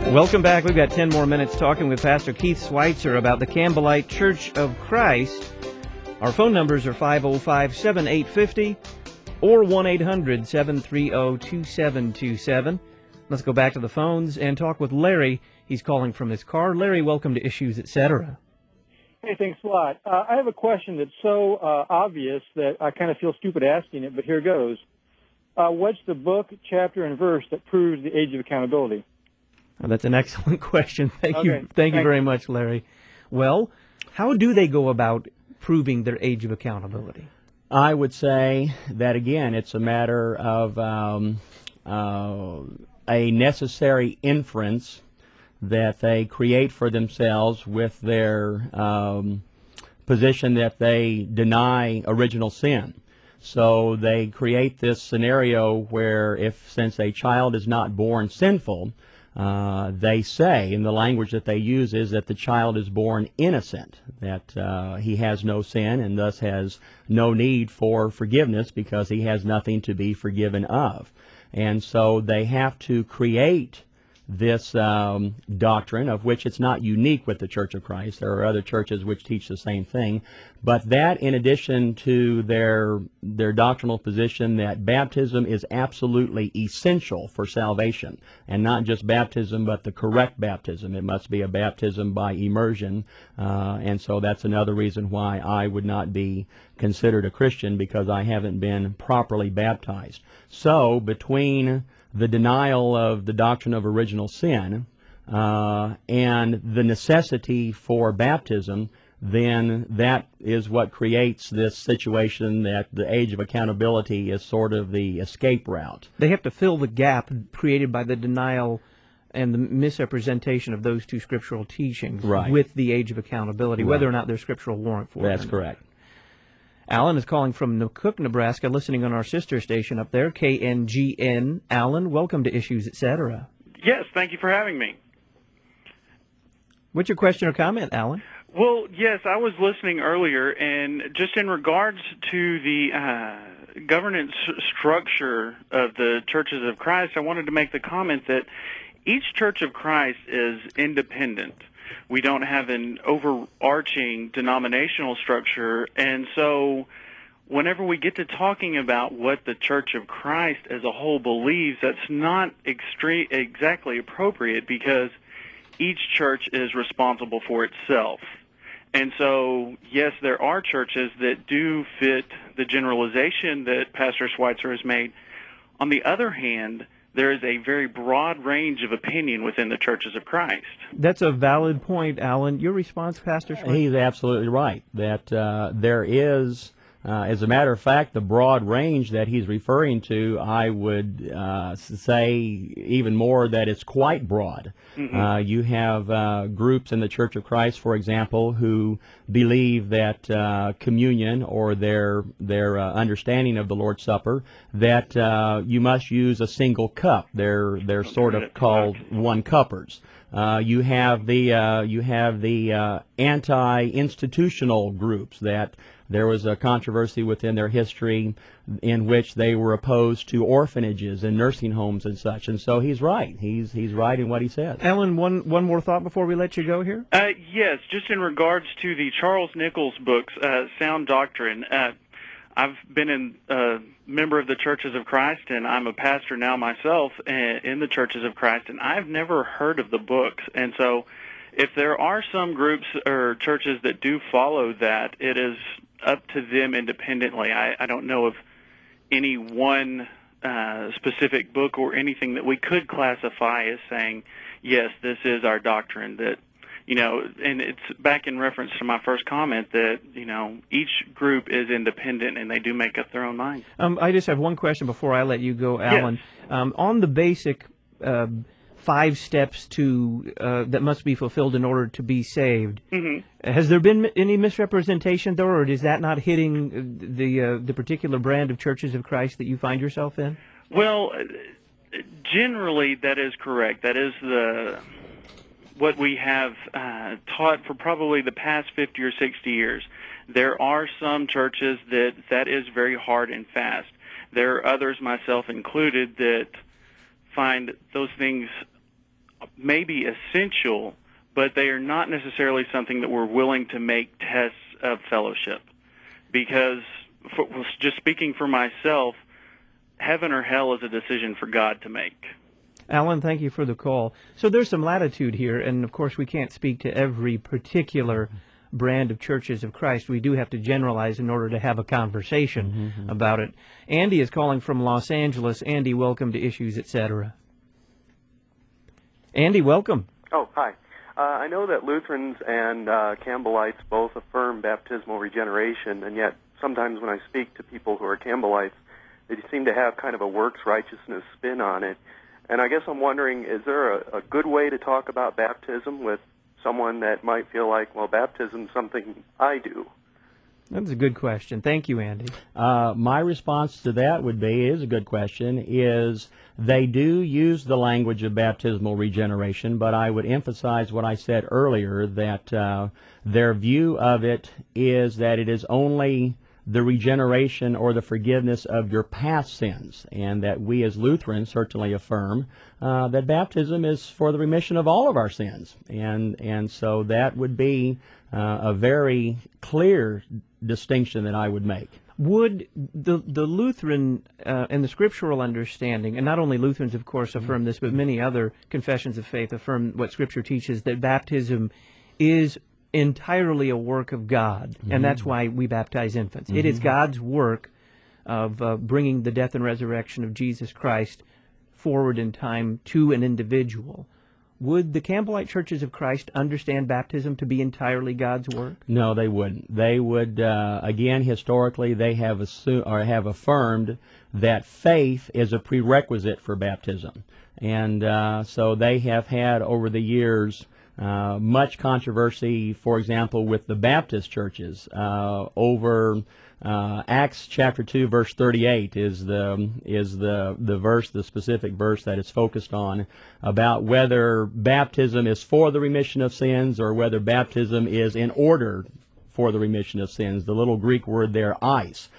Welcome back. We've got 10 more minutes talking with Pastor Keith Schweitzer about the Campbellite Church of Christ. Our phone numbers are 505-7850 or 1-800-730-2727. Let's go back to the phones and talk with Larry. He's calling from his car. Larry, welcome to Issues, Etc. Hey, thanks a lot. I have a question that's so obvious that I kind of feel stupid asking it, but here goes. What's the book, chapter, and verse that proves the age of accountability? Oh, that's an excellent question. Thank you Thank very much, Larry. Well, how do they go about proving their age of accountability? I would say that, again, it's a matter of a necessary inference that they create for themselves with their position that they deny original sin. So they create this scenario where since a child is not born sinful, they say, and the language that they use is that the child is born innocent, that he has no sin and thus has no need for forgiveness because he has nothing to be forgiven of. And so they have to create this doctrine, of which it's not unique with the Church of Christ. There are other churches which teach the same thing. But that, in addition to their doctrinal position that baptism is absolutely essential for salvation, and not just baptism, but the correct baptism. It must be a baptism by immersion, and so that's another reason why I would not be considered a Christian, because I haven't been properly baptized. So, between the denial of the doctrine of original sin and the necessity for baptism, then that is what creates this situation that the age of accountability is sort of the escape route. They have to fill the gap created by the denial and the misrepresentation of those two scriptural teachings with the age of accountability, whether or not there's scriptural warrant for it. That's correct. Alan is calling from Cook, Nebraska, listening on our sister station up there, KNGN. Alan, welcome to Issues, Etc. Yes, thank you for having me. What's your question or comment, Alan? Well, yes, I was listening earlier, and just in regards to the governance structure of the Churches of Christ, I wanted to make the comment that each Church of Christ is independent. We don't have an overarching denominational structure, and so whenever we get to talking about what the Church of Christ as a whole believes, that's not exactly appropriate, because each church is responsible for itself. And so, yes, there are churches that do fit the generalization that Pastor Schweitzer has made. On the other hand, there is a very broad range of opinion within the Churches of Christ. That's a valid point, Alan. Your response, Pastor Schweitzer? He's absolutely right, that there is, as a matter of fact, the broad range that he's referring to, I would say even more that it's quite broad. Mm-hmm. You have groups in the Church of Christ, for example, who believe that communion, or their understanding of the Lord's Supper, that you must use a single cup. They're sort of called one-cuppers. You have the anti-institutional groups that there was a controversy within their history in which they were opposed to orphanages and nursing homes and such. And so he's right. He's right in what he said. Alan, one more thought before we let you go here? Yes, just in regards to the Charles Nichols books, Sound Doctrine. I've been a member of the Churches of Christ, and I'm a pastor now myself in the Churches of Christ, and I've never heard of the books. And so if there are some groups or churches that do follow that, it is up to them independently. I don't know of any one specific book or anything that we could classify as saying, yes, this is our doctrine. That, and it's back in reference to my first comment that, each group is independent and they do make up their own mind. I just have one question before I let you go, Alan. Yes. On the basic 5 steps that must be fulfilled in order to be saved. Mm-hmm. Has there been any misrepresentation, though, or is that not hitting the particular brand of Churches of Christ that you find yourself in? Well, generally that is correct. That is what we have taught for probably the past 50 or 60 years. There are some churches that is very hard and fast. There are others, myself included, that find those things may be essential, but they are not necessarily something that we're willing to make tests of fellowship. Because, just speaking for myself, heaven or hell is a decision for God to make. Alan, thank you for the call. So there's some latitude here, and of course we can't speak to every particular brand of Churches of Christ. We do have to generalize in order to have a conversation about it. Andy is calling from Los Angeles. Andy, welcome to Issues, Etc. Andy, welcome. Oh, hi. I know that Lutherans and Campbellites both affirm baptismal regeneration, and yet sometimes when I speak to people who are Campbellites, they seem to have kind of a works righteousness spin on it. And I guess I'm wondering, is there a good way to talk about baptism with someone that might feel like, well, baptism's something I do? That's a good question. Thank you, Andy. My response to that would be, is a good question, is they do use the language of baptismal regeneration, but I would emphasize what I said earlier, that their view of it is that it is only the regeneration or the forgiveness of your past sins, and that we as Lutherans certainly affirm that baptism is for the remission of all of our sins, and so that would be a very clear distinction that I would make. Would the Lutheran and the scriptural understanding, and not only Lutherans, of course, affirm this, but many other confessions of faith affirm what Scripture teaches, that baptism is entirely a work of God, and that's why we baptize infants. It is God's work of bringing the death and resurrection of Jesus Christ forward in time to an individual. Would the Campbellite Churches of Christ understand baptism to be entirely God's work? No, they wouldn't. They would, again, historically, they have affirmed that faith is a prerequisite for baptism. And so they have had, over the years, much controversy, for example, with the Baptist churches over Acts chapter 2, verse 38 is the verse, the specific verse that is focused on, about whether baptism is for the remission of sins or whether baptism is in order for the remission of sins. The little Greek word there, eis.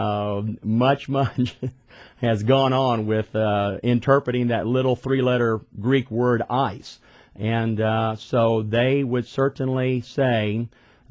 Much has gone on with interpreting that little three-letter Greek word eis. And so they would certainly say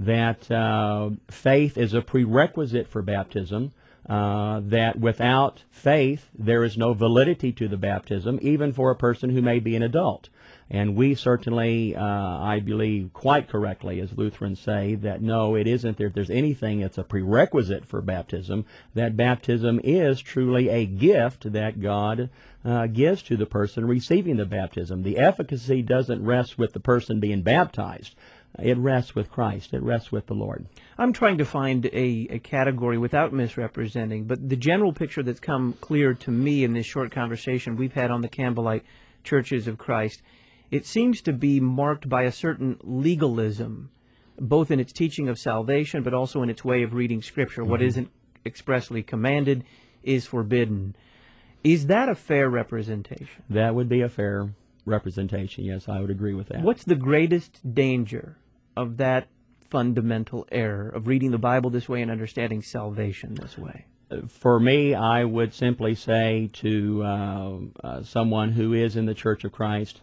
that faith is a prerequisite for baptism, that without faith there is no validity to the baptism, even for a person who may be an adult. And we certainly, I believe quite correctly, as Lutherans say, that no, it isn't that there's anything that's a prerequisite for baptism, that baptism is truly a gift that God gives to the person receiving the baptism. The efficacy doesn't rest with the person being baptized. It rests with Christ. It rests with the Lord. I'm trying to find a category without misrepresenting, but the general picture that's come clear to me in this short conversation we've had on the Campbellite Churches of Christ, it seems to be marked by a certain legalism, both in its teaching of salvation, but also in its way of reading Scripture. What isn't expressly commanded is forbidden. Is that a fair representation? That would be a fair representation, yes, I would agree with that. What's the greatest danger of that fundamental error, of reading the Bible this way and understanding salvation this way? For me, I would simply say to someone who is in the Church of Christ,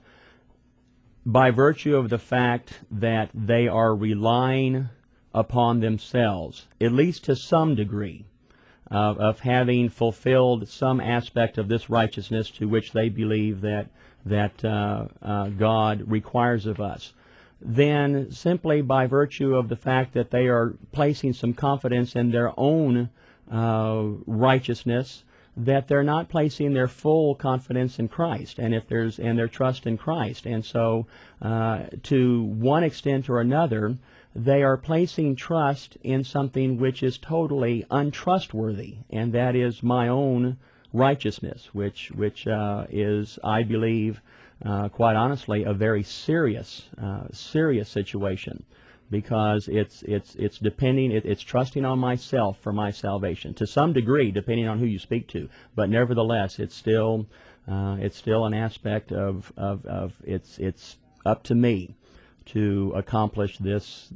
by virtue of the fact that they are relying upon themselves, at least to some degree, of having fulfilled some aspect of this righteousness to which they believe that God requires of us, then simply by virtue of the fact that they are placing some confidence in their own righteousness, that they're not placing their full confidence in Christ and their trust in Christ. And so to one extent or another, they are placing trust in something which is totally untrustworthy, and that is my own righteousness, which is, I believe, quite honestly, a very serious situation, because it's depending, it's trusting on myself for my salvation to some degree, depending on who you speak to. But nevertheless, it's still an aspect of it's up to me to accomplish this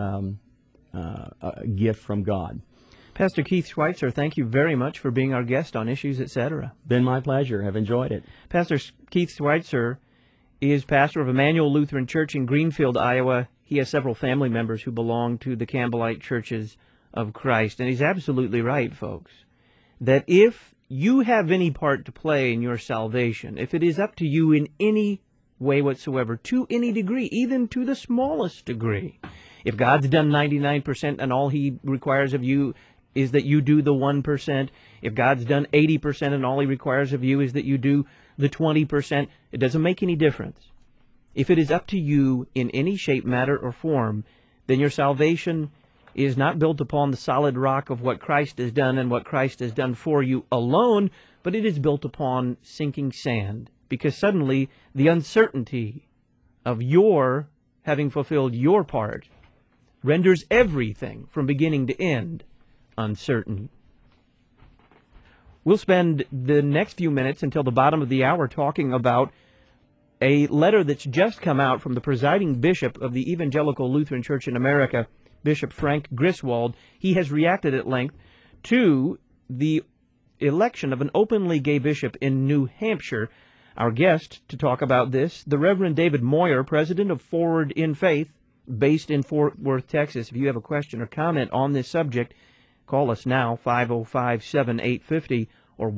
gift from God. Pastor Keith Schweitzer, thank you very much for being our guest on Issues, Etc. Been my pleasure. Have enjoyed it. Pastor Keith Schweitzer is pastor of Emmanuel Lutheran Church in Greenfield, Iowa. He has several family members who belong to the Campbellite Churches of Christ. And he's absolutely right, folks, that if you have any part to play in your salvation, if it is up to you in any way whatsoever, to any degree, even to the smallest degree, if God's done 99% and all he requires of you is that you do the 1%, if God's done 80% and all he requires of you is that you do the 20%, it doesn't make any difference. If it is up to you in any shape, matter, or form, then your salvation is not built upon the solid rock of what Christ has done and what Christ has done for you alone, but it is built upon sinking sand, because suddenly the uncertainty of your having fulfilled your part renders everything from beginning to end uncertain. We'll spend the next few minutes until the bottom of the hour talking about a letter that's just come out from the presiding bishop of the Evangelical Lutheran Church in America, Bishop Frank Griswold. He has reacted at length to the election of an openly gay bishop in New Hampshire. Our guest to talk about this, the Reverend David Moyer, president of Forward in Faith, based in Fort Worth, Texas. If you have a question or comment on this subject, call us now, 505-7850 or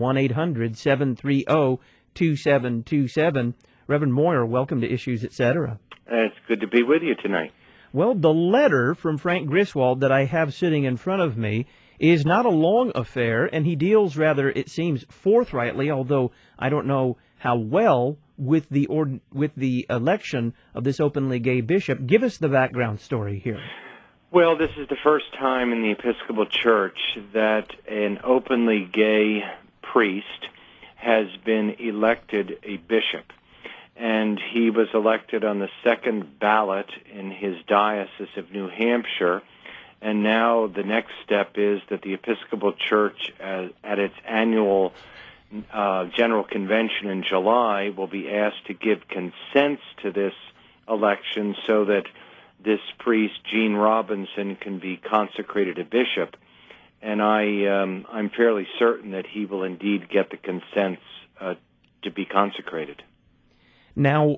1-800-730-2727. Reverend Moyer, welcome to Issues, Etc. It's good to be with you tonight. Well, the letter from Frank Griswold that I have sitting in front of me is not a long affair, and he deals rather, it seems, forthrightly, although I don't know how well, with the election of this openly gay bishop. Give us the background story here. Well, this is the first time in the Episcopal Church that an openly gay priest has been elected a bishop. And he was elected on the second ballot in his diocese of New Hampshire. And now the next step is that the Episcopal Church, at its annual General Convention in July, will be asked to give consent to this election so that this priest, Gene Robinson, can be consecrated a bishop. And I'm fairly certain that he will indeed get the consents to be consecrated. Now,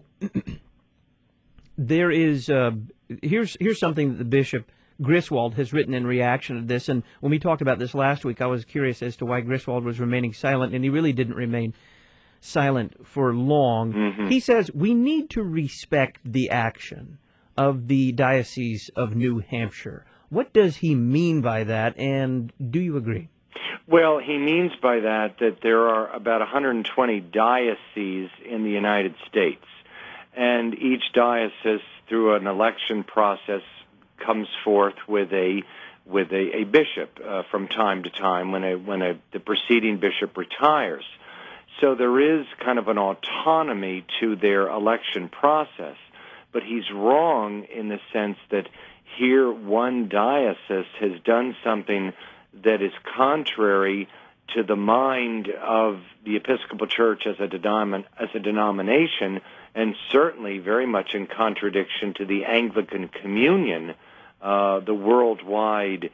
there is here's something that the Bishop Griswold has written in reaction to this, and when we talked about this last week, I was curious as to why Griswold was remaining silent, and he really didn't remain silent for long. Mm-hmm. He says, we need to respect the action of the Diocese of New Hampshire. What does he mean by that, and do you agree? Well, he means by that there are about 120 dioceses in the United States, and each diocese, through an election process, comes forth with a bishop from time to time when the preceding bishop retires. So there is kind of an autonomy to their election process, but he's wrong in the sense that here one diocese has done something that is contrary to the mind of the Episcopal Church as a denomination, and certainly very much in contradiction to the Anglican Communion, the worldwide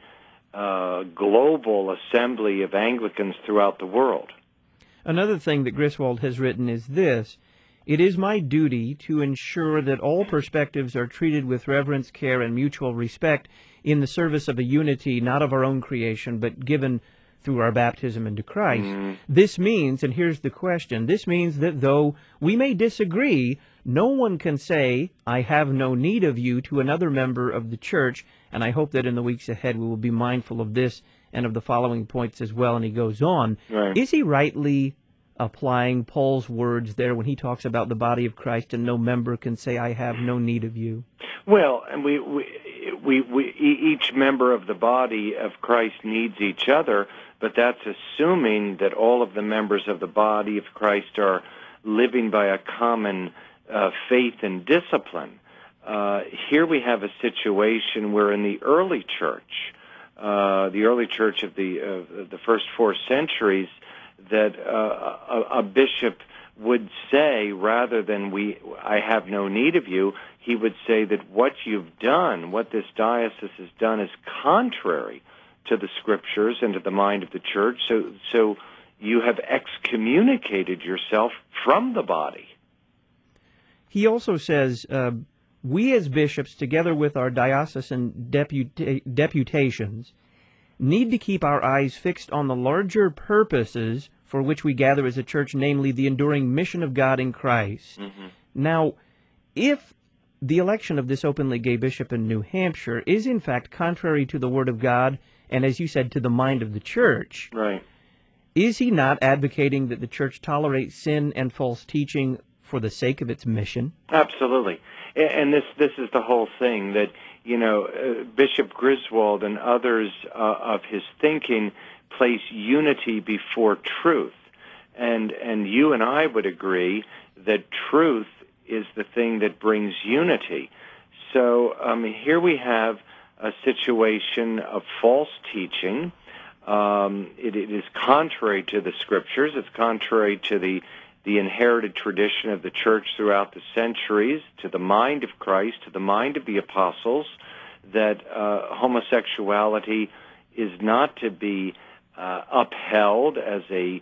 global assembly of Anglicans throughout the world. Another thing that Griswold has written is this: it is my duty to ensure that all perspectives are treated with reverence, care, and mutual respect in the service of a unity not of our own creation, but given through our baptism into Christ. Mm. This means, and here's the question, this means that though we may disagree, no one can say, I have no need of you, to another member of the church, and I hope that in the weeks ahead we will be mindful of this and of the following points as well, and he goes on. Right. Is he rightly applying Paul's words there when he talks about the body of Christ and no member can say, I have no need of you? Well, and we each member of the body of Christ needs each other, but that's assuming that all of the members of the body of Christ are living by a common faith and discipline. Here we have a situation where in the early church of the first 4 centuries, that a bishop would say, rather than I have no need of you, he would say that what you've done, what this diocese has done, is contrary to the Scriptures and to the mind of the church, so you have excommunicated yourself from the body. He also says, we as bishops, together with our diocesan deputations, need to keep our eyes fixed on the larger purposes for which we gather as a church, namely the enduring mission of God in Christ. Mm-hmm. Now, if the election of this openly gay bishop in New Hampshire is in fact contrary to the Word of God, and as you said, to the mind of the church, Right. is he not advocating that the church tolerate sin and false teaching for the sake of its mission? Absolutely. And this is the whole thing that, Bishop Griswold and others of his thinking place unity before truth. And you and I would agree that truth is the thing that brings unity. So here we have a situation of false teaching. It is contrary to the Scriptures. It's contrary to the inherited tradition of the church throughout the centuries, to the mind of Christ, to the mind of the apostles, that homosexuality is not to be upheld as a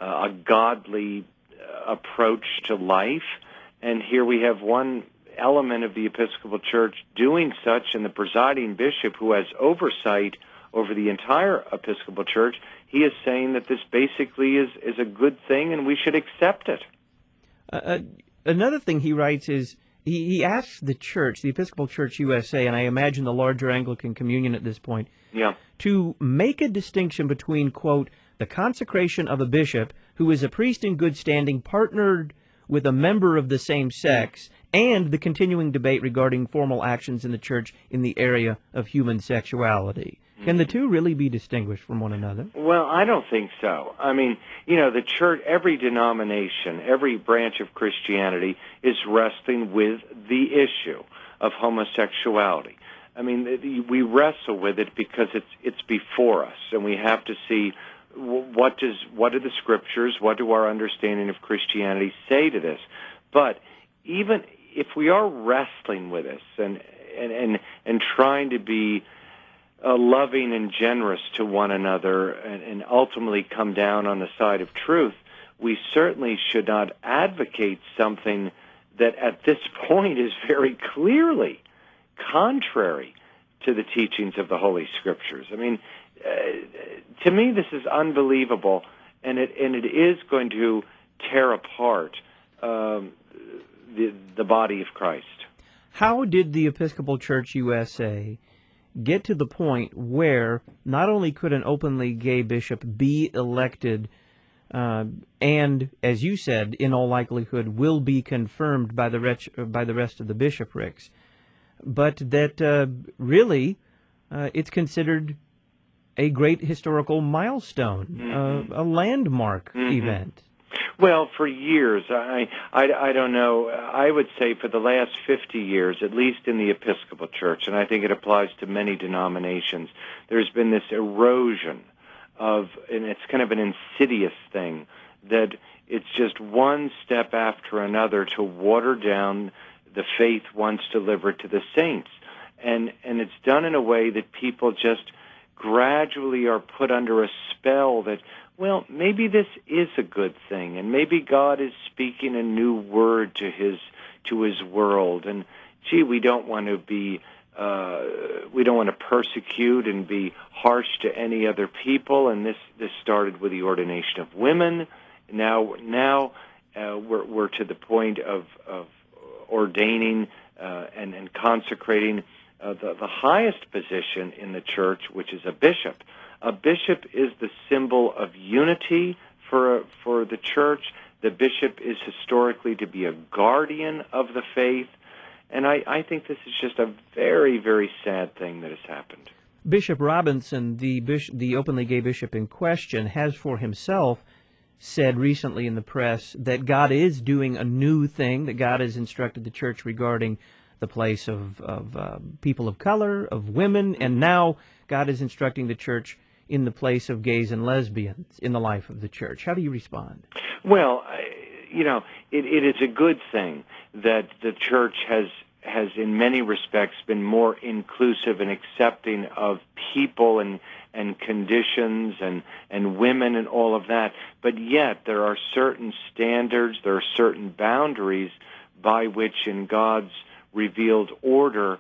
godly approach to life. And here we have one element of the Episcopal Church doing such, and the presiding bishop, who has oversight over the entire Episcopal Church, he is saying that this basically is a good thing and we should accept it. Another thing he writes is he asks the church, the Episcopal Church USA, and I imagine the larger Anglican Communion at this point, to make a distinction between, quote, the consecration of a bishop who is a priest in good standing partnered with a member of the same sex, and the continuing debate regarding formal actions in the church in the area of human sexuality. Can the two really be distinguished from one another? Well, I don't think so. I mean, the church, every denomination, every branch of Christianity is wrestling with the issue of homosexuality. I mean, we wrestle with it because it's before us, and we have to see what do the Scriptures, what do our understanding of Christianity say to this. But even if we are wrestling with this and trying to be loving and generous to one another and ultimately come down on the side of truth, we certainly should not advocate something that at this point is very clearly contrary to the teachings of the Holy Scriptures. I mean, to me, this is unbelievable, and it is going to tear apart the body of Christ. How did the Episcopal Church USA get to the point where not only could an openly gay bishop be elected and, as you said, in all likelihood will be confirmed by the rest of the bishoprics, but that really it's considered a great historical milestone, a landmark event? Well, for years, I don't know, I would say for the last 50 years, at least in the Episcopal Church, and I think it applies to many denominations, there's been this erosion and it's kind of an insidious thing, that it's just one step after another to water down the faith once delivered to the saints. And it's done in a way that people just gradually are put under a spell that, well, maybe this is a good thing, and maybe God is speaking a new word to his world. And gee, we don't want to persecute and be harsh to any other people. And this started with the ordination of women. Now we're to the point of ordaining and consecrating the highest position in the church, which is a bishop. A bishop is the symbol of unity for the church. The bishop is historically to be a guardian of the faith. And I think this is just a very, very sad thing that has happened. Bishop Robinson, the openly gay bishop in question, has for himself said recently in the press that God is doing a new thing, that God has instructed the church regarding the place of people of color, of women, and now God is instructing the church in the place of gays and lesbians in the life of the church. How do you respond? Well, it is a good thing that the church has in many respects been more inclusive and accepting of people and conditions and women and all of that. But yet there are certain standards, there are certain boundaries by which in God's revealed order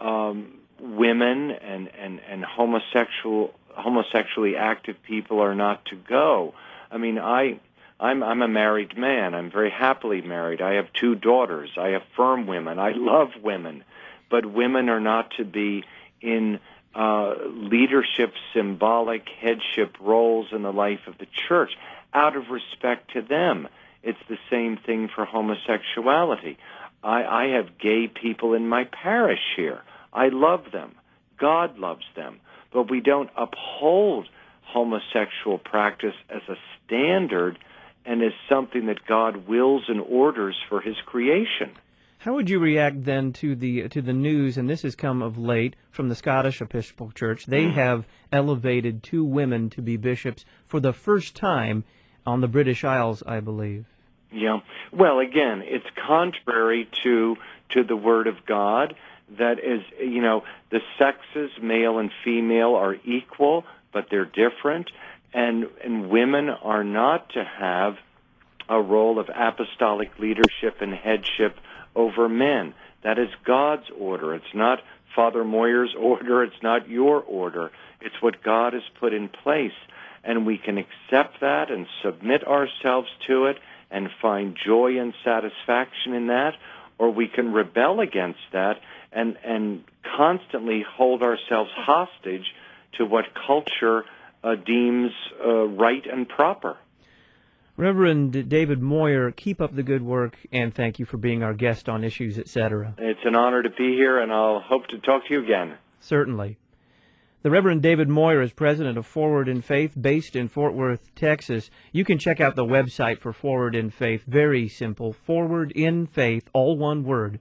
women and homosexually active people are not to go. I mean, I'm a married man. I'm very happily married. I have 2 daughters. I affirm women. I love women. But women are not to be in leadership, symbolic headship roles in the life of the church out of respect to them. It's the same thing for homosexuality. I have gay people in my parish here. I love them. God loves them. But we don't uphold homosexual practice as a standard and as something that God wills and orders for his creation. How would you react then to the news, and this has come of late from the Scottish Episcopal Church? They have elevated 2 women to be bishops for the first time on the British Isles, I believe. Yeah. Well, again, it's contrary to the Word of God. That is, the sexes, male and female, are equal, but they're different. And women are not to have a role of apostolic leadership and headship over men. That is God's order. It's not Father Moyer's order. It's not your order. It's what God has put in place. And we can accept that and submit ourselves to it and find joy and satisfaction in that, or we can rebel against that and constantly hold ourselves hostage to what culture deems right and proper. Reverend David Moyer, keep up the good work, and thank you for being our guest on Issues, Etc. It's an honor to be here, and I'll hope to talk to you again. Certainly. The Reverend David Moyer is president of Forward in Faith, based in Fort Worth, Texas. You can check out the website for Forward in Faith. Very simple. Forward in Faith, all one word.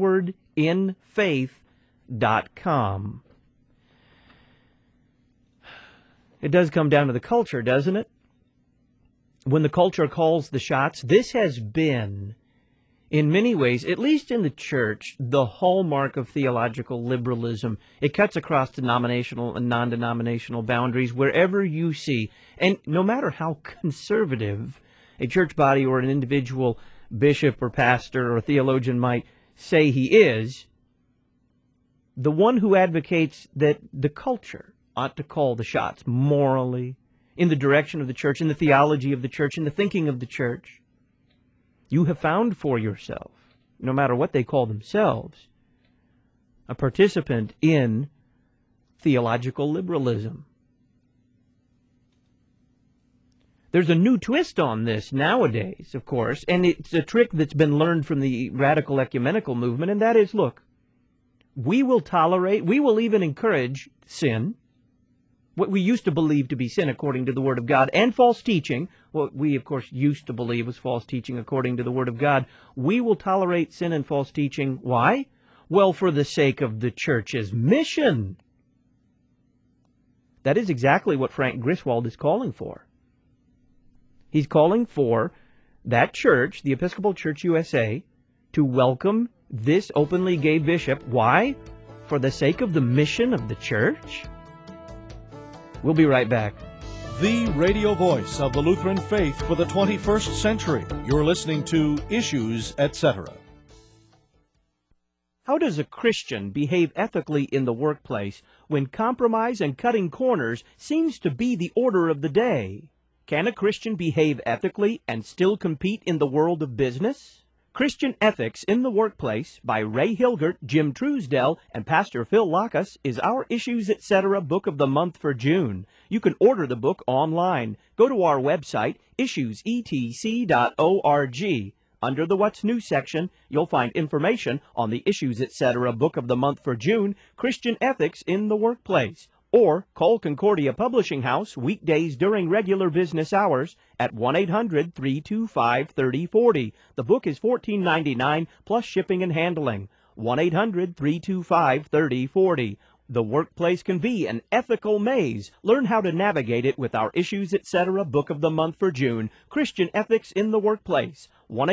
ForwardInFaith.com. It does come down to the culture, doesn't it? When the culture calls the shots, this has been, in many ways, at least in the church, the hallmark of theological liberalism. It cuts across denominational and non-denominational boundaries wherever you see. And no matter how conservative a church body or an individual bishop or pastor or theologian might say he is, the one who advocates that the culture ought to call the shots morally, in the direction of the church, in the theology of the church, in the thinking of the church, you have found for yourself, no matter what they call themselves, a participant in theological liberalism. There's a new twist on this nowadays, of course, and it's a trick that's been learned from the radical ecumenical movement, and that is, look, we will tolerate, we will even encourage sin, what we used to believe to be sin according to the Word of God, and false teaching, what we, of course, used to believe was false teaching according to the Word of God. We will tolerate sin and false teaching. Why? Well, for the sake of the church's mission. That is exactly what Frank Griswold is calling for. He's calling for that church, the Episcopal Church USA, to welcome this openly gay bishop. Why? For the sake of the mission of the church? We'll be right back. The radio voice of the Lutheran faith for the 21st century. You're listening to Issues, Etc. How does a Christian behave ethically in the workplace when compromise and cutting corners seems to be the order of the day? Can a Christian behave ethically and still compete in the world of business? Christian Ethics in the Workplace by Ray Hilgert, Jim Truesdell, and Pastor Phil Lackas is our Issues Etc. book of the month for June. You can order the book online. Go to our website, issuesetc.org. Under the What's New section, you'll find information on the Issues Etc. book of the month for June, Christian Ethics in the Workplace. Or call Concordia Publishing House weekdays during regular business hours at 1-800-325-3040. The book is $14.99 plus shipping and handling. 1-800-325-3040. The workplace can be an ethical maze. Learn how to navigate it with our Issues Etc. book of the month for June, Christian Ethics in the Workplace.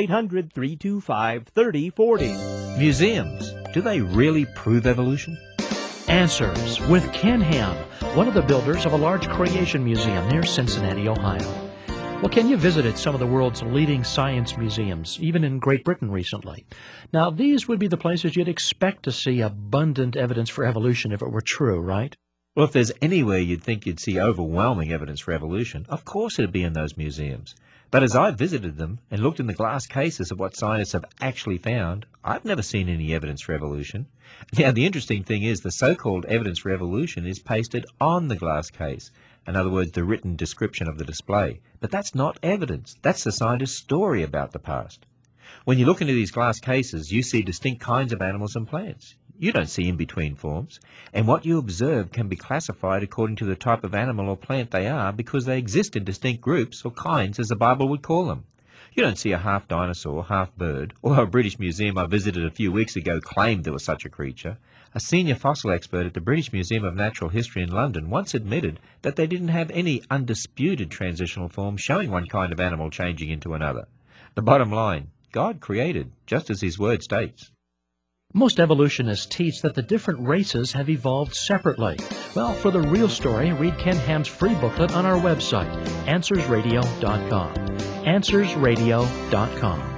1-800-325-3040. Museums, do they really prove evolution? Answers with Ken Ham, one of the builders of a large creation museum near Cincinnati, Ohio. Well, Ken, you visited some of the world's leading science museums, even in Great Britain recently. Now, these would be the places you'd expect to see abundant evidence for evolution if it were true, right? Well, if there's anywhere you'd think you'd see overwhelming evidence for evolution, of course it'd be in those museums. But as I visited them and looked in the glass cases of what scientists have actually found, I've never seen any evidence for evolution. Now, the interesting thing is the so-called evidence for evolution is pasted on the glass case. In other words, the written description of the display. But that's not evidence. That's the scientist's story about the past. When you look into these glass cases, you see distinct kinds of animals and plants. You don't see in-between forms. And what you observe can be classified according to the type of animal or plant they are because they exist in distinct groups or kinds as the Bible would call them. You don't see a half dinosaur, half bird, or a British museum I visited a few weeks ago claimed there was such a creature. A senior fossil expert at the British Museum of Natural History in London once admitted that they didn't have any undisputed transitional form showing one kind of animal changing into another. The bottom line, God created, just as his word states. Most evolutionists teach that the different races have evolved separately. Well, for the real story, read Ken Ham's free booklet on our website, AnswersRadio.com. AnswersRadio.com.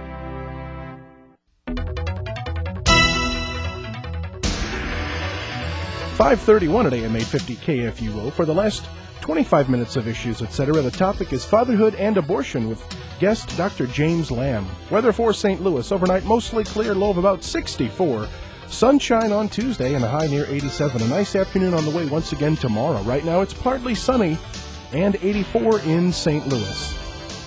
5:31 at AM 850 KFUO. For the last 25 minutes of Issues, Etc., the topic is fatherhood and abortion with guest Dr. James Lamb. Weather for St. Louis, overnight mostly clear, low of about 64. Sunshine on Tuesday and a high near 87. A nice afternoon on the way once again tomorrow. Right now it's partly sunny and 84 in St. Louis.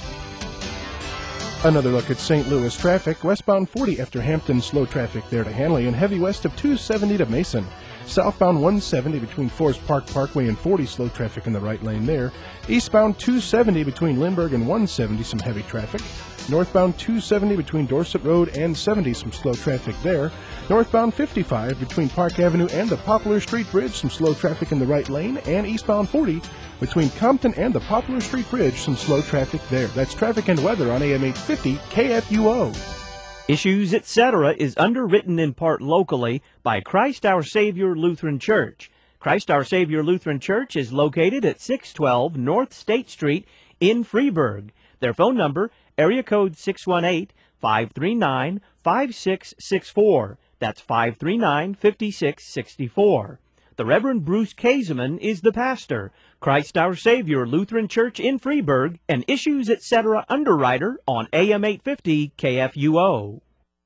Another look at St. Louis traffic. Westbound 40 after Hampton, slow traffic there to Hanley, and heavy west of 270 to Mason. Southbound 170 between Forest Park Parkway and 40, slow traffic in the right lane there. Eastbound 270 between Lindbergh and 170, some heavy traffic. Northbound 270 between Dorset Road and 70, some slow traffic there. Northbound 55 between Park Avenue and the Poplar Street Bridge, some slow traffic in the right lane. And eastbound 40 between Compton and the Poplar Street Bridge, some slow traffic there. That's traffic and weather on AM 850 KFUO. Issues, Etc. is underwritten in part locally by Christ Our Savior Lutheran Church. Christ Our Savior Lutheran Church is located at 612 North State Street in Freeburg. Their phone number, area code 618-539-5664. That's 539-5664. The Reverend Bruce Kaseman is the pastor. Christ Our Savior Lutheran Church in Freeburg, and Issues, Etc. underwriter on AM 850 KFUO.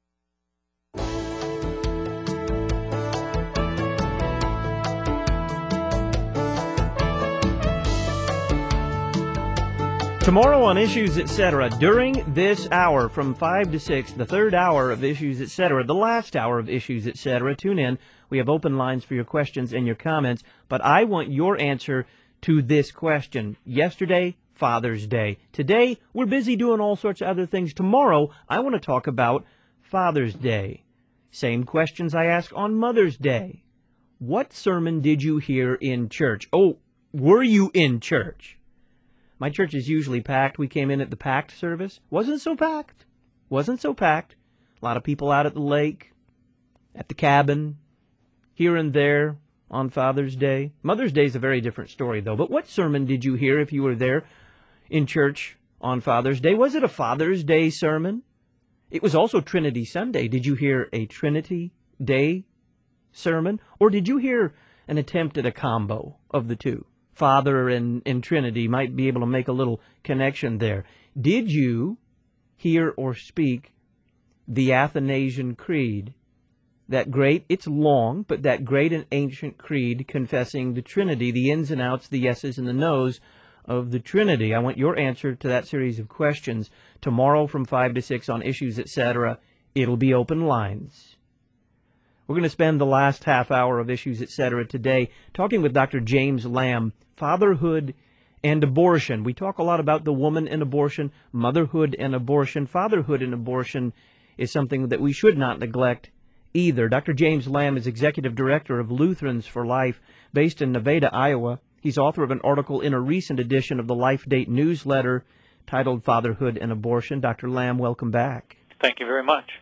Tomorrow on Issues, Etc., during this hour from 5 to 6, the third hour of Issues, Etc., the last hour of Issues, Etc., tune in. We have open lines for your questions and your comments, but I want your answer to this question. Yesterday, Father's Day. Today, we're busy doing all sorts of other things. Tomorrow, I want to talk about Father's Day. Same questions I ask on Mother's Day. What sermon did you hear in church? Oh, were you in church? My church is usually packed. We came in at the packed service. Wasn't so packed. Wasn't so packed. A lot of people out at the lake, at the cabin, here and there on Father's Day. Mother's Day is a very different story, though. But what sermon did you hear if you were there in church on Father's Day? Was it a Father's Day sermon? It was also Trinity Sunday. Did you hear a Trinity Day sermon? Or did you hear an attempt at a combo of the two? Father and Trinity might be able to make a little connection there. Did you hear or speak the Athanasian Creed? That great, it's long, but that great and ancient creed confessing the Trinity, the ins and outs, the yeses and the nos of the Trinity. I want your answer to that series of questions tomorrow from 5 to 6 on Issues, Etc. It'll be open lines. We're going to spend the last half hour of Issues, Etc. today talking with Dr. James Lamb, fatherhood and abortion. We talk a lot about the woman and abortion, motherhood and abortion. Fatherhood and abortion is something that we should not neglect either. Dr. James Lamb is Executive Director of Lutherans for Life, based in Nevada, Iowa. He's author of an article in a recent edition of the Life Date newsletter titled Fatherhood and Abortion. Dr. Lamb, welcome back. Thank you very much.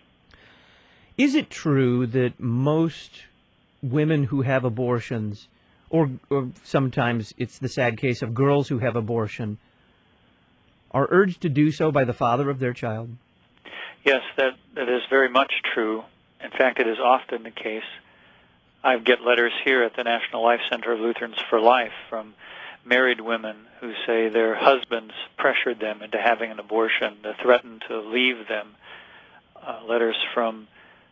Is it true that most women who have abortions, or sometimes it's the sad case of girls who have abortion, are urged to do so by the father of their child? Yes, that is very much true. In fact, it is often the case. I get letters here at the National Life Center of Lutherans for Life from married women who say their husbands pressured them into having an abortion, threatened to leave them. Letters from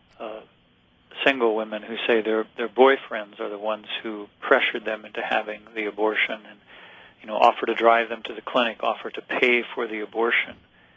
single women who say their boyfriends are the ones who pressured them into having the abortion and, offer to drive them to the clinic, offer to pay for the abortion.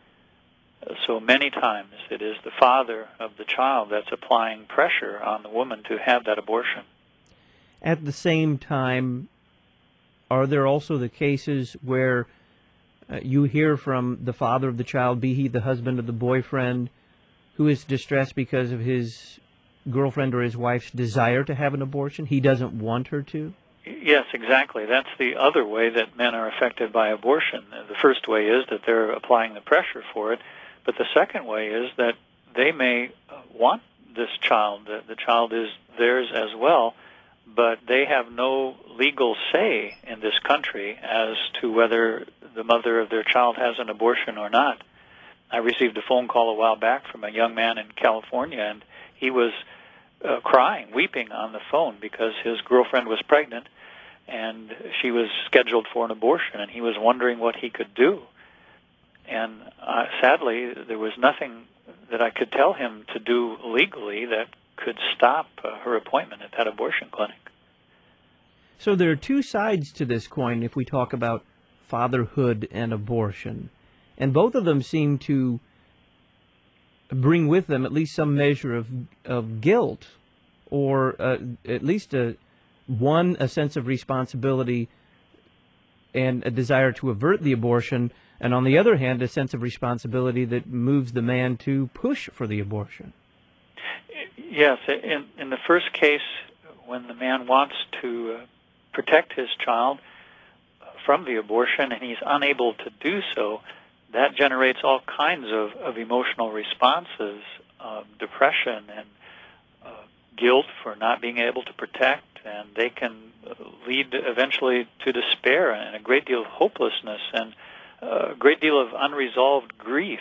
So many times it is the father of the child that's applying pressure on the woman to have that abortion. At the same time, are there also the cases where you hear from the father of the child, be he the husband or the boyfriend, who is distressed because of his girlfriend or his wife's desire to have an abortion? He doesn't want her to? Yes, exactly. That's the other way that men are affected by abortion. The first way is that they're applying the pressure for it, but the second way is that they may want this child. The child is theirs as well, but they have no legal say in this country as to whether the mother of their child has an abortion or not. I received a phone call a while back from a young man in California, and he was crying, weeping on the phone because his girlfriend was pregnant and she was scheduled for an abortion, and he was wondering what he could do. And sadly, there was nothing that I could tell him to do legally that could stop her appointment at that abortion clinic. So there are two sides to this coin if we talk about fatherhood and abortion. And both of them seem to bring with them at least some measure of guilt, or at least a sense of responsibility and a desire to avert the abortion, and on the other hand, a sense of responsibility that moves the man to push for the abortion. Yes, in the first case, when the man wants to protect his child from the abortion and he's unable to do so, that generates all kinds of emotional responses, depression and guilt for not being able to protect, and they can lead eventually to despair and a great deal of hopelessness and a great deal of unresolved grief.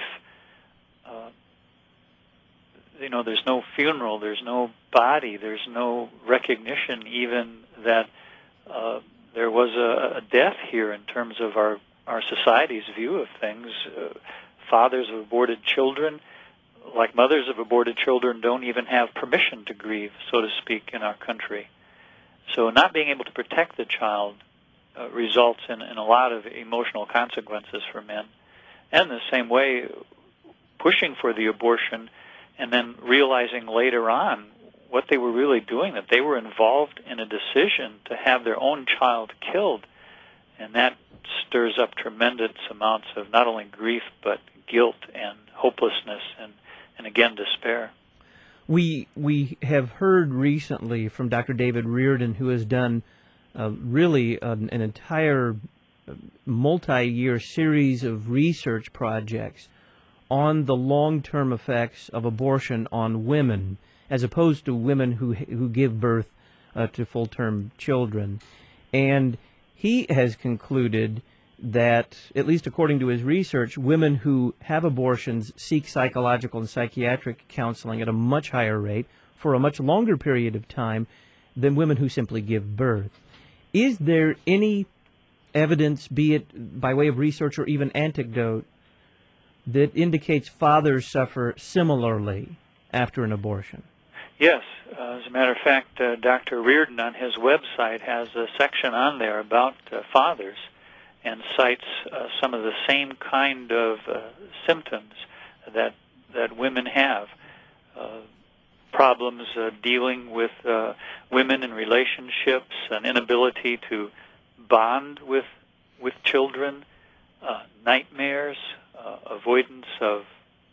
There's no funeral, there's no body, there's no recognition even that there was a death here in terms of our society's view of things. Fathers of aborted children, like mothers of aborted children, don't even have permission to grieve, so to speak, in our country. So not being able to protect the child results in a lot of emotional consequences for men. And the same way, pushing for the abortion and then realizing later on what they were really doing, that they were involved in a decision to have their own child killed, and that stirs up tremendous amounts of not only grief but guilt and hopelessness and again despair. We have heard recently from Dr. David Reardon, who has done really an entire multi-year series of research projects on the long-term effects of abortion on women, as opposed to women who give birth to full-term children. And he has concluded that, at least according to his research, women who have abortions seek psychological and psychiatric counseling at a much higher rate for a much longer period of time than women who simply give birth. Is there any evidence, be it by way of research or even anecdote, that indicates fathers suffer similarly after an abortion? Yes. As a matter of fact, Dr. Reardon on his website has a section on there about fathers and cites some of the same kind of symptoms that women have. Problems dealing with women in relationships, an inability to bond with children, nightmares, avoidance of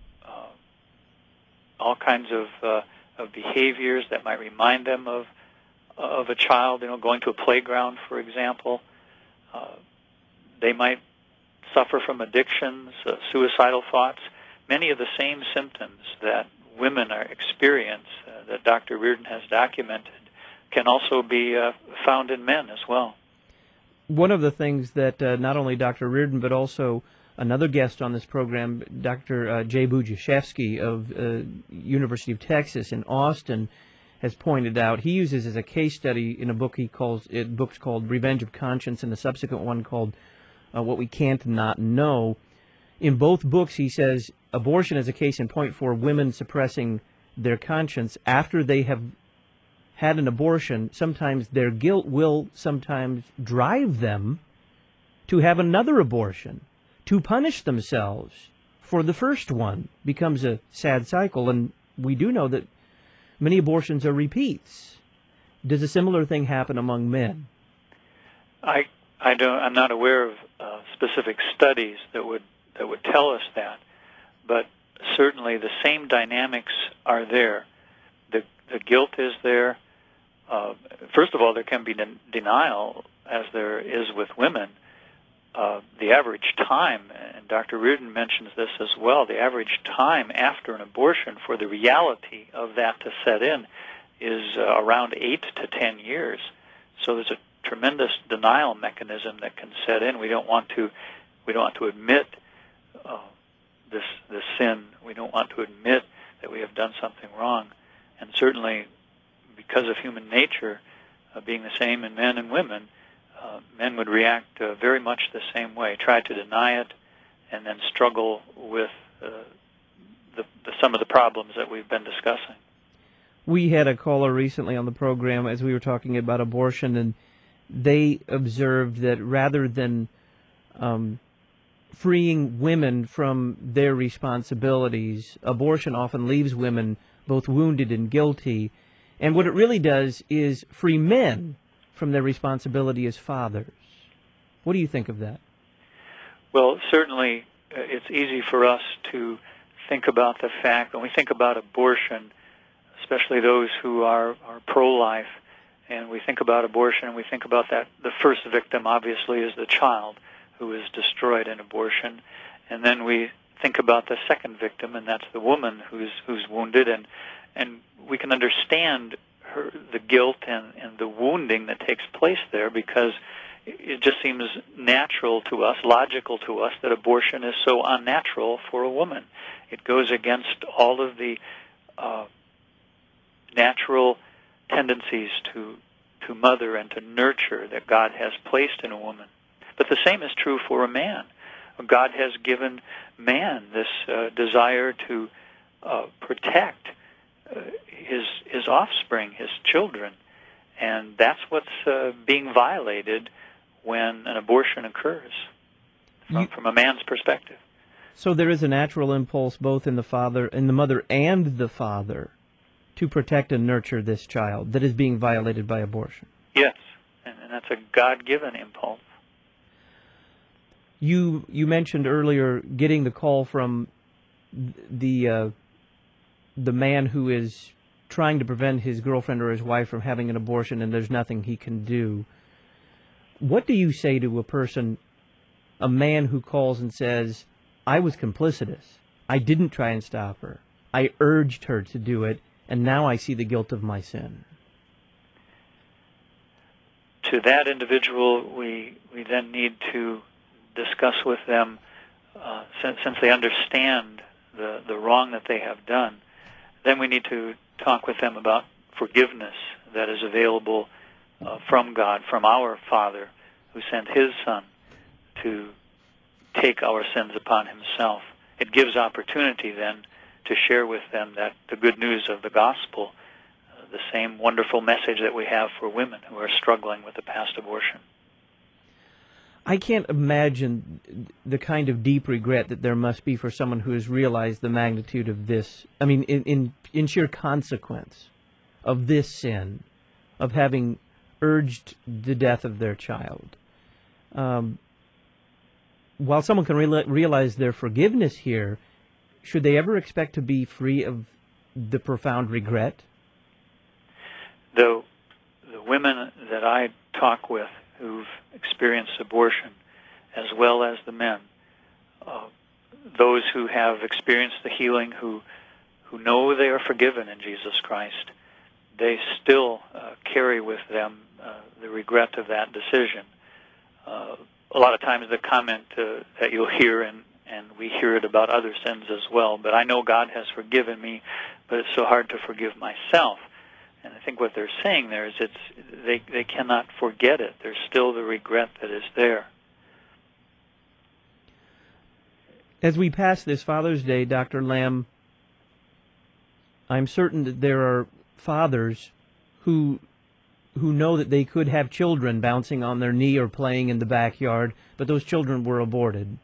all kinds of behaviors that might remind them of a child, going to a playground, for example. They might suffer from addictions, suicidal thoughts, many of the same symptoms that women experience that Dr. Reardon has documented can also be found in men as well. One of the things that not only Dr. Reardon but also Another guest on this program, Dr. Jay Budziszewski of University of Texas in Austin, has pointed out, he uses as a case study in a book books called Revenge of Conscience and a subsequent one called What We Can't Not Know. In both books, he says abortion is a case in point for women suppressing their conscience after they have had an abortion. Sometimes their guilt will sometimes drive them to have another abortion, to punish themselves for the first one. Becomes a sad cycle, and we do know that many abortions are repeats. Does a similar thing happen among men? I'm not aware of specific studies that would tell us that, but certainly the same dynamics are there. The guilt is there. First of all, there can be denial, as there is with women. The average time, and Dr. Reardon mentions this as well, the average time after an abortion for the reality of that to set in is around 8 to 10 years. So there's a tremendous denial mechanism that can set in. We don't want to admit this sin. We don't want to admit that we have done something wrong. And certainly, because of human nature being the same in men and women, men would react very much the same way, try to deny it, and then struggle with some of the problems that we've been discussing. We had a caller recently on the program as we were talking about abortion, and they observed that rather than freeing women from their responsibilities, abortion often leaves women both wounded and guilty. And what it really does is free men from their responsibility as fathers. What do you think of that? Well, certainly it's easy for us to think about the fact, when we think about abortion, especially those who are pro-life, and we think about abortion and we think about that, the first victim obviously is the child who is destroyed in abortion, and then we think about the second victim, and that's the woman who's wounded, and we can understand the guilt and the wounding that takes place there, because it just seems natural to us, logical to us, that abortion is so unnatural for a woman. It goes against all of the natural tendencies to mother and to nurture that God has placed in a woman. But the same is true for a man. God has given man this desire to protect his offspring, his children, and that's what's being violated when an abortion occurs from a man's perspective. So there is a natural impulse both in the mother and the father to protect and nurture this child that is being violated by abortion. Yes, and that's a God-given impulse. You mentioned earlier getting the call from the man who is trying to prevent his girlfriend or his wife from having an abortion, and there's nothing he can do. What do you say to a man who calls and says, I was complicitous, I didn't try and stop her, I urged her to do it, and now I see the guilt of my sin? To that individual, we then need to discuss with them, since they understand the wrong that they have done, then we need to talk with them about forgiveness that is available from God, from our Father, who sent His Son to take our sins upon Himself. It gives opportunity then to share with them that the good news of the gospel, the same wonderful message that we have for women who are struggling with a past abortion. I can't imagine the kind of deep regret that there must be for someone who has realized the magnitude of this. I mean, in sheer consequence of this sin, of having urged the death of their child. While someone can realize their forgiveness here, should they ever expect to be free of the profound regret? The women that I talk with who've experienced abortion, as well as the men, those who have experienced the healing, who know they are forgiven in Jesus Christ, they still carry with them the regret of that decision. a lot of times the comment that you'll hear, and we hear it about other sins as well, but I know God has forgiven me, but it's so hard to forgive myself. And I think what they're saying there is they cannot forget it. There's still the regret that is there. As we pass this Father's Day, Dr. Lamb, I'm certain that there are fathers who know that they could have children bouncing on their knee or playing in the backyard, but those children were aborted.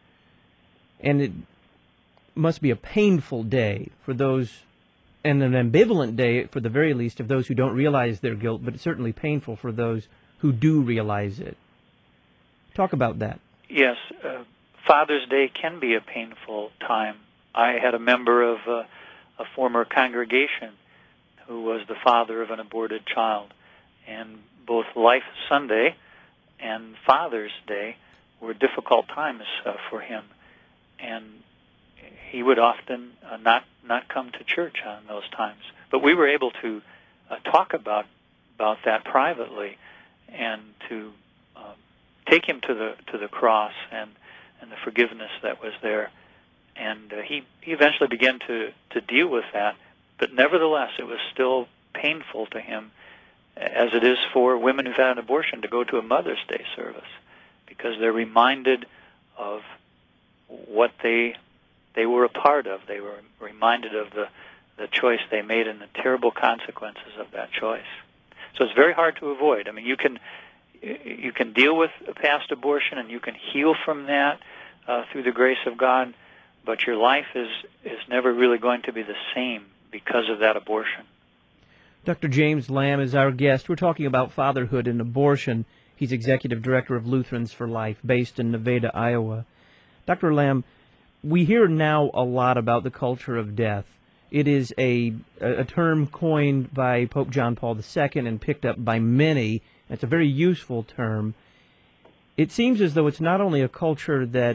And it must be a painful day for those, and an ambivalent day, for the very least, of those who don't realize their guilt, but it's certainly painful for those who do realize it. Talk about that. Yes, Father's Day can be a painful time. I had a member of a former congregation who was the father of an aborted child, and both Life Sunday and Father's Day were difficult times for him, and he would often not come to church on those times. But we were able to talk about that privately, and to take him to the cross and the forgiveness that was there. And he eventually began to deal with that, but nevertheless it was still painful to him, as it is for women who've had an abortion, to go to a Mother's Day service, because they're reminded of what they were a part of. They were reminded of the choice they made and the terrible consequences of that choice. So it's very hard to avoid. I mean, you can deal with a past abortion, and you can heal from that through the grace of God, but your life is never really going to be the same because of that abortion. Dr. James Lamb is our guest. We're talking about fatherhood and abortion. He's Executive Director of Lutherans for Life, based in Nevada, Iowa. Dr. Lamb, we hear now a lot about the culture of death. It is a term coined by Pope John Paul II and picked up by many. It's a very useful term. It seems as though it's not only a culture that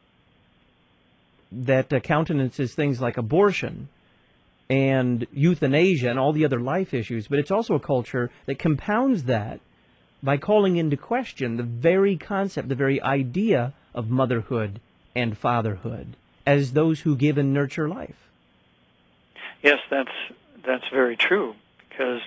countenances things like abortion and euthanasia and all the other life issues, but it's also a culture that compounds that by calling into question the very concept, the very idea of motherhood and fatherhood as those who give and nurture life. Yes, that's very true, because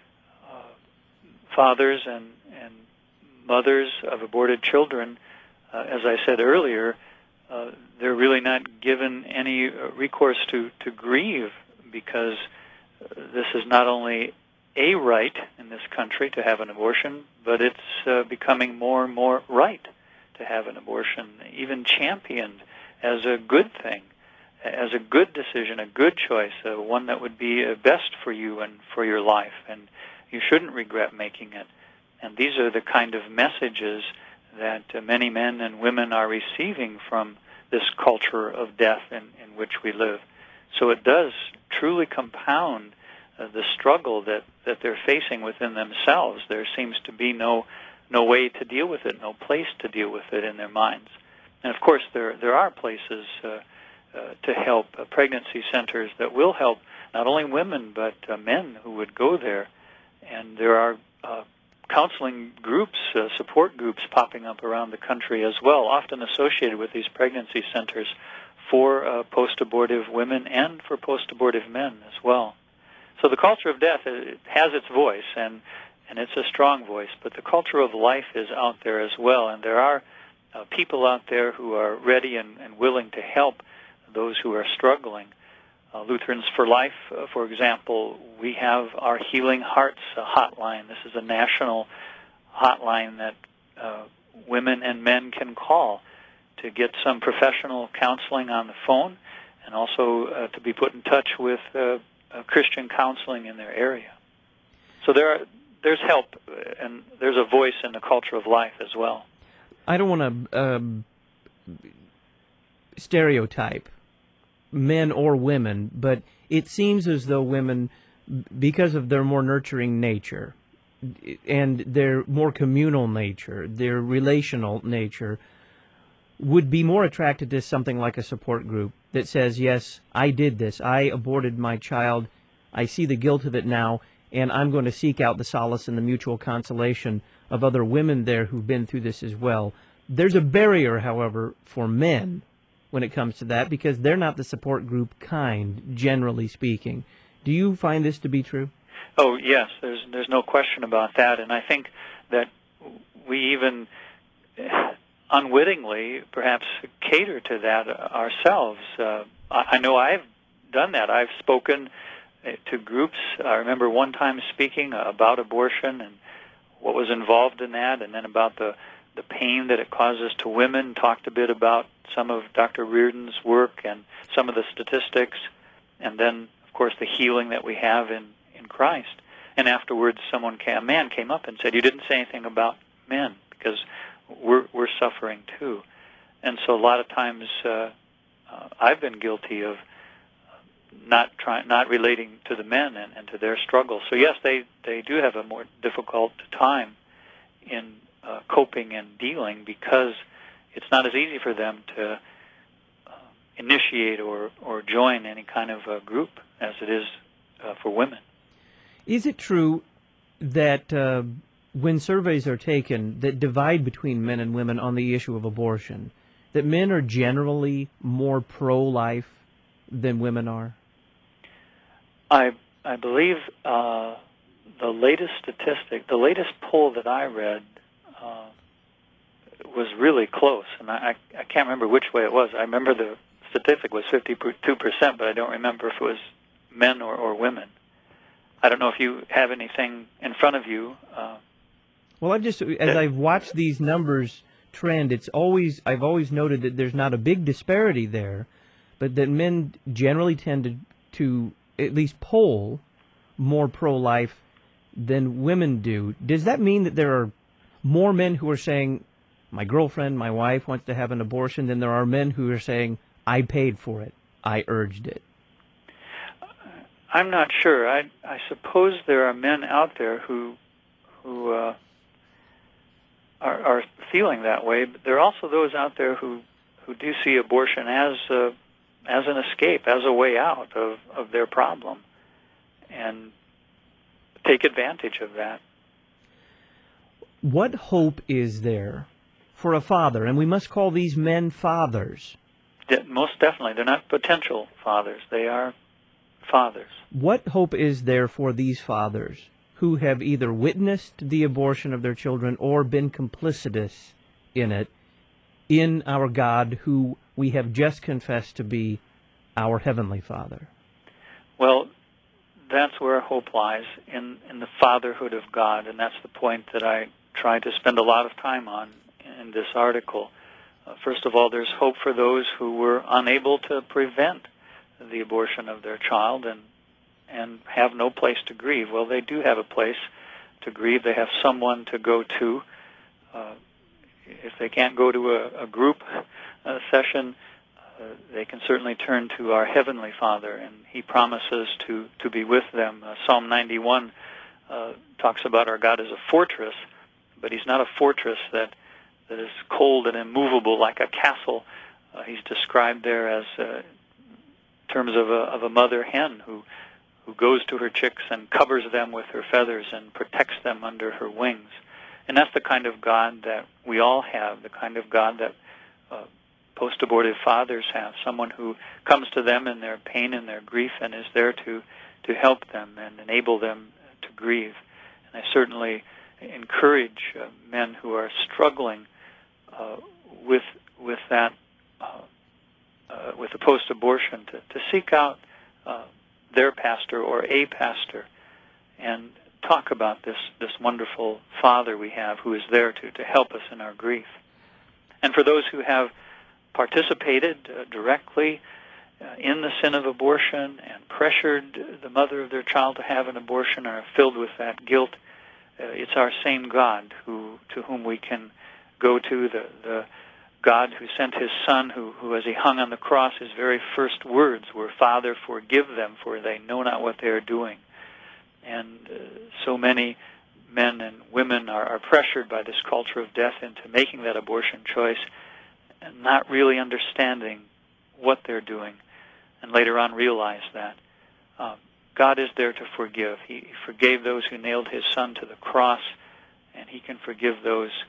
fathers and mothers of aborted children, as I said earlier, they're really not given any recourse to grieve, because this is not only a right in this country to have an abortion, but it's becoming more and more right to have an abortion, even championed as a good thing, as a good decision, a good choice, one that would be best for you and for your life, and you shouldn't regret making it. And these are the kind of messages that many men and women are receiving from this culture of death in which we live. So it does truly compound the struggle that they're facing within themselves. There seems to be no way to deal with it, no place to deal with it in their minds. And of course, there are places to help, pregnancy centers that will help not only women but men who would go there. And there are counseling groups, support groups popping up around the country as well, often associated with these pregnancy centers for post-abortive women and for post-abortive men as well. So the culture of death, it has its voice, and it's a strong voice, but the culture of life is out there as well, and there are people out there who are ready and willing to help those who are struggling. Lutherans for Life, for example, we have our Healing Hearts hotline. This is a national hotline that women and men can call to get some professional counseling on the phone, and also to be put in touch with Christian counseling in their area. So there's help, and there's a voice in the culture of life as well. I don't want to stereotype men or women, but it seems as though women, because of their more nurturing nature and their more communal nature, their relational nature, would be more attracted to something like a support group that says, yes, I did this, I aborted my child, I see the guilt of it now, and I'm going to seek out the solace and the mutual consolation of other women there who've been through this as well. There's a barrier, however, for men when it comes to that because they're not the support group kind, generally speaking. Do you find this to be true? Oh, yes, there's no question about that, and I think that we even unwittingly perhaps cater to that ourselves. I know I've done that. I've spoken to groups. I remember one time speaking about abortion and what was involved in that, and then about the pain that it causes to women, talked a bit about some of Dr. Reardon's work and some of the statistics, and then, of course, the healing that we have in Christ. And afterwards, a man came up and said, "You didn't say anything about men because we're suffering too." And so a lot of times I've been guilty of not relating to the men and to their struggle. So yes, they do have a more difficult time in coping and dealing because it's not as easy for them to initiate or join any kind of a group as it is for women. Is it true that when surveys are taken that divide between men and women on the issue of abortion, that men are generally more pro-life than women are? I believe the latest statistic, the latest poll that I read was really close, and I can't remember which way it was. I remember the statistic was 52%, but I don't remember if it was men or women. I don't know if you have anything in front of you. Well, as I've watched these numbers trend, I've always noted that there's not a big disparity there, but that men generally tend to at least poll more pro-life than women do. Does that mean that there are more men who are saying, my girlfriend, my wife wants to have an abortion, than there are men who are saying, I paid for it, I urged it? I'm not sure. I suppose there are men out there who are feeling that way, but there are also those out there who do see abortion as an escape, as a way out of their problem, and take advantage of that. What hope is there for a father, and we must call these men fathers? Most definitely. They're not potential fathers. They are fathers. What hope is there for these fathers who have either witnessed the abortion of their children or been complicitous in it, in our God, who we have just confessed to be our Heavenly Father? Well, that's where hope lies, in the fatherhood of God, and that's the point that I tried to spend a lot of time on in this article. First of all, there's hope for those who were unable to prevent the abortion of their child and have no place to grieve. Well, they do have a place to grieve. They have someone to go to. If they can't go to a group session, they can certainly turn to our Heavenly Father, and He promises to be with them. Psalm 91 talks about our God as a fortress, but He's not a fortress that is cold and immovable like a castle. He's described there as terms of a mother hen who goes to her chicks and covers them with her feathers and protects them under her wings. And that's the kind of God that we all have, the kind of God that post-abortive fathers have, someone who comes to them in their pain and their grief and is there to help them and enable them to grieve. And I certainly encourage men who are struggling with that, with the post-abortion, to seek out their pastor or a pastor and talk about this wonderful Father we have who is there to help us in our grief. And for those who have participated directly in the sin of abortion and pressured the mother of their child to have an abortion and are filled with that guilt, it's our same God to whom we can go to, the God who sent His Son, who as He hung on the cross, His very first words were, Father, forgive them, for they know not what they are doing. And so many men and women are pressured by this culture of death into making that abortion choice and not really understanding what they're doing, and later on realize that. God is there to forgive. He forgave those who nailed His Son to the cross, and He can forgive those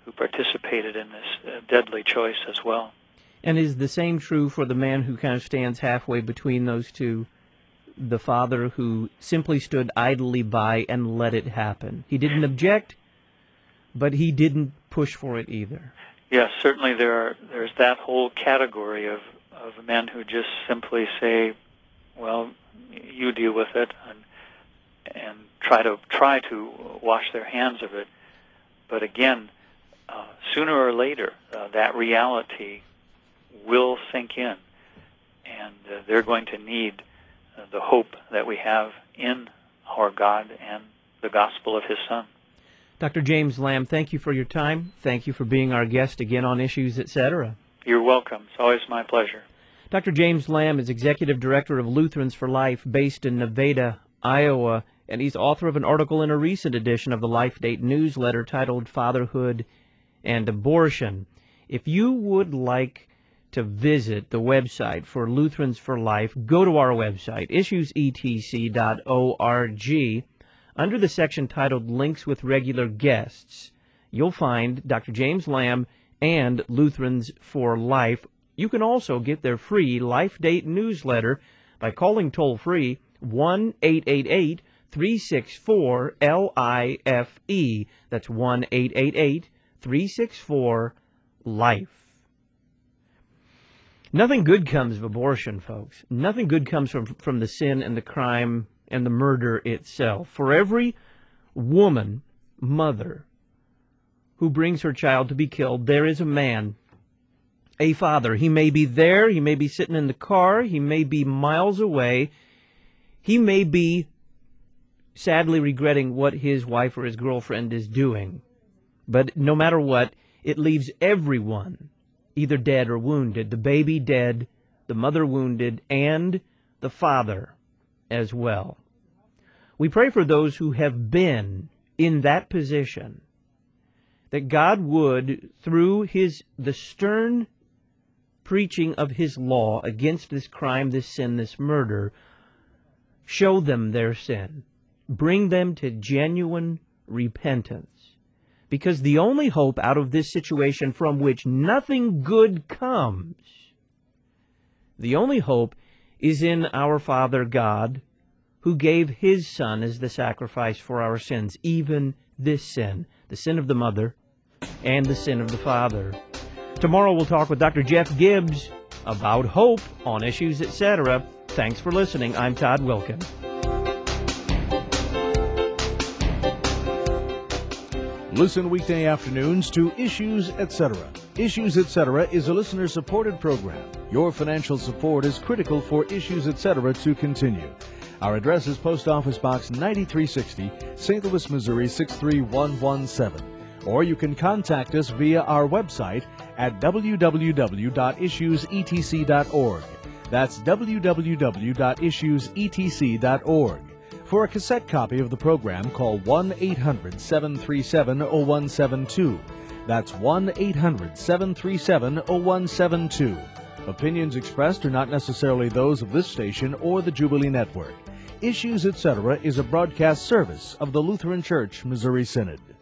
who participated in this deadly choice as well. And is the same true for the man who kind of stands halfway between those two, the father who simply stood idly by and let it happen? He didn't object, but he didn't push for it either. Yes, certainly there's that whole category of men who just simply say, well, you deal with it, and try to wash their hands of it. But again, sooner or later, that reality will sink in, and they're going to need the hope that we have in our God and the gospel of His Son. Dr. James Lamb, thank you for your time. Thank you for being our guest again on Issues, Etc. You're welcome. It's always my pleasure. Dr. James Lamb is Executive Director of Lutherans for Life based in Nevada, Iowa, and he's author of an article in a recent edition of the Life Date newsletter titled Fatherhood and Abortion. If you would like to visit the website for Lutherans for Life, go to our website, issuesetc.org. Under the section titled Links with Regular Guests, you'll find Dr. James Lamb and Lutherans for Life. You can also get their free Life Date newsletter by calling toll-free 1-888-364-LIFE. That's 1-888-364-LIFE. Nothing good comes of abortion, folks. Nothing good comes from the sin and the crime and the murder itself. For every woman, mother, who brings her child to be killed, there is a man, a father. He may be there, he may be sitting in the car, he may be miles away, he may be sadly regretting what his wife or his girlfriend is doing. But no matter what, it leaves everyone either dead or wounded. The baby dead, the mother wounded, and the father as well. We pray for those who have been in that position, that God would, through the stern preaching of His law against this crime, this sin, this murder, show them their sin, bring them to genuine repentance. Because the only hope out of this situation from which nothing good comes, the only hope is in our Father God, who gave His Son as the sacrifice for our sins, even this sin, the sin of the mother and the sin of the father. Tomorrow we'll talk with Dr. Jeff Gibbs about hope on Issues, Etc. Thanks for listening. I'm Todd Wilkin. Listen weekday afternoons to Issues, Etc. Issues, Etc. is a listener-supported program. Your financial support is critical for Issues, Etc. to continue. Our address is Post Office Box 9360, St. Louis, Missouri 63117. Or you can contact us via our website at www.issuesetc.org. That's www.issuesetc.org. For a cassette copy of the program, call 1-800-737-0172. That's 1-800-737-0172. Opinions expressed are not necessarily those of this station or the Jubilee Network. Issues, Etc. is a broadcast service of the Lutheran Church Missouri Synod.